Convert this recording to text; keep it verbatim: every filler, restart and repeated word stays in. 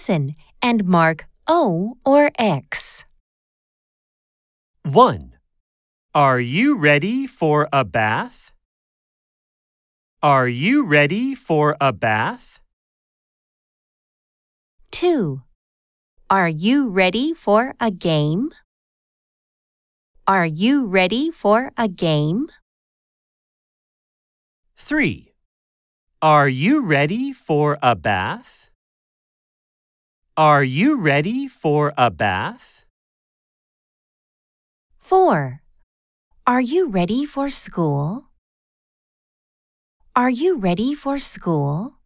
Listen and mark O or X. one. Are you ready for a bath? Are you ready for a bath? two. Are you ready for a game? Are you ready for a game? three. Are you ready for a bath? Are you ready for a bath? four. Are you ready for school? Are you ready for school?